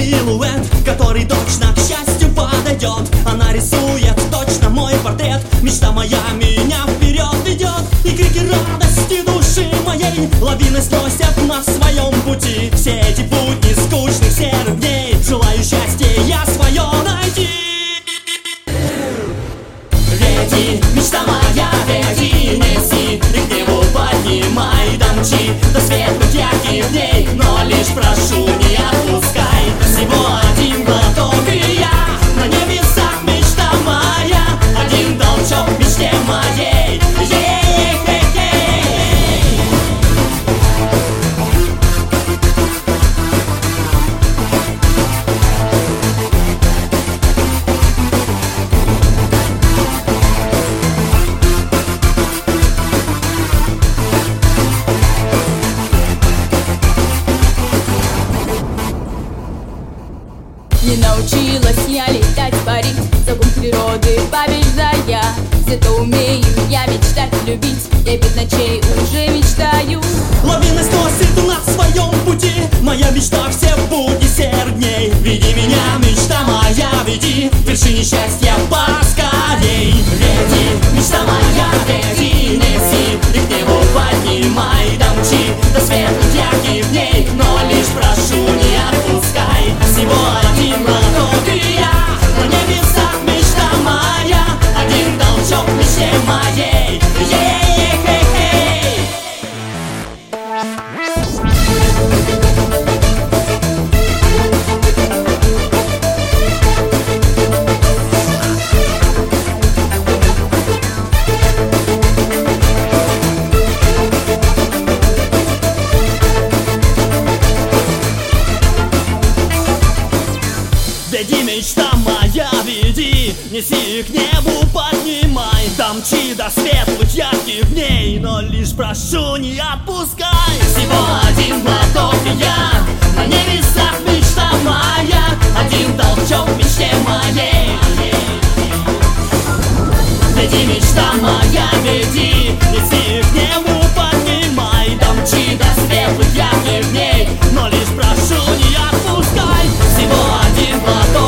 силуэт, который точно к счастью подойдет. Она рисует точно мой портрет. Мечта моя меня вперед ведет. И крики радости души моей лавиной сносят на своем пути все эти будни скучных серых дней. Желаю счастья я свое найти. Веди, мечта моя, веди, неси, и к небу поднимай, домчи до светлых ярких дней. Но лишь прошу, не отпускай, всего один глоток и я на небесах, мечта моя, один толчок в мечте моей. Не научилась я летать, парить, закон природы побеждая. Зато умею я мечтать, любить, я 5 ночей уже мечтаю. Лавина сносит на своем пути моя мечта всех будни серых дней. Веди меня, мечта моя, веди к вершине счастья поскорей. Веди, мечта моя, веди, неси, и к небу поднимай, домчи до светлых ярких дней. Но лишь прошу, не отпускай, всего один глоток и я на небесах, мечта моя, один толчок в мечте моей. Веди, мечта моя, веди, неси к небу поднимай, домчи до светлых ярких дней. Но лишь прошу, не отпускай, всего один глоток и я на небесах, мечта моя, один толчок в мечте моей. Веди, мечта моя, веди, неси к небу поднимай, домчи до светлых ярких дней. Но лишь прошу, не отпускай, всего один глоток.